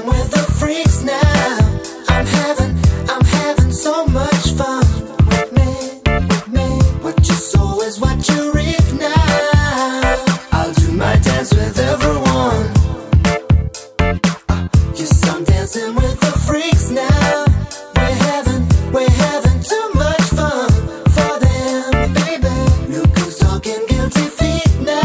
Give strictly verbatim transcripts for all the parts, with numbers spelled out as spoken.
with the freaks now. I'm having, I'm having so much fun with me, with me. What you sow is what you reap now. I'll do my dance with everyone. Uh, yes, I'm dancing with the freaks now. We're having, we're having too much fun for them, baby. Look who's talking guilty feet now.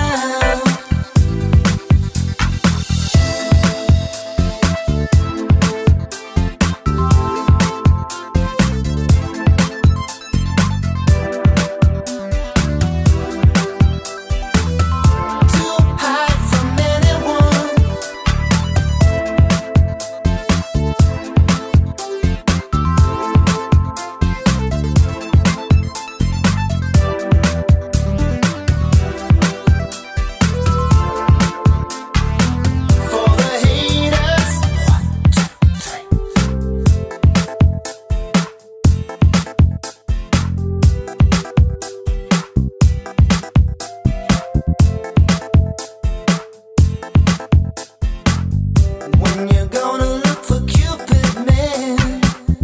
When you're gonna look for Cupid, man?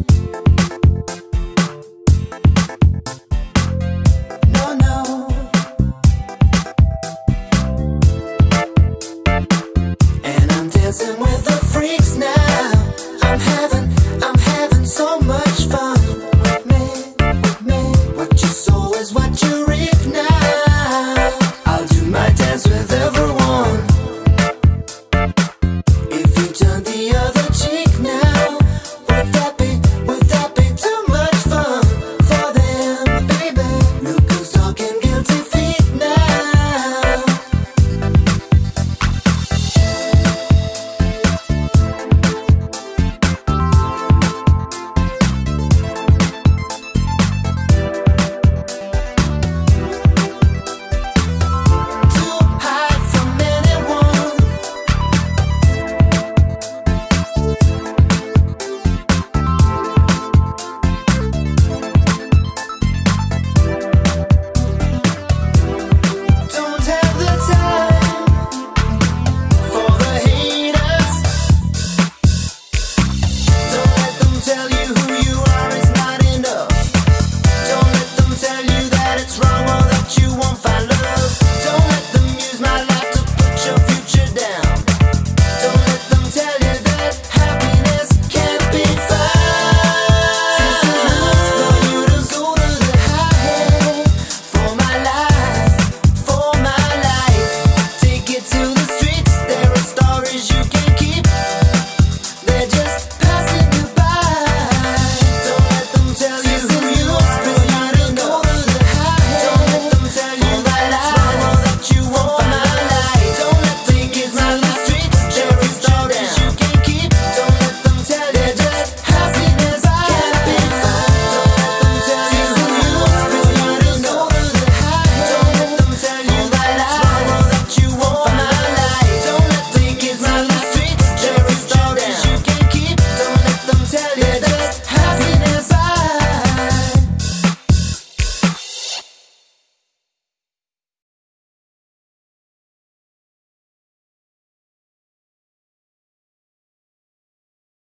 No, no. And I'm dancing with the freaks now. I'm having, I'm having so much fun with me, with me. What you sow is what you reap now. I'll do my dance with everyone. If you turn the other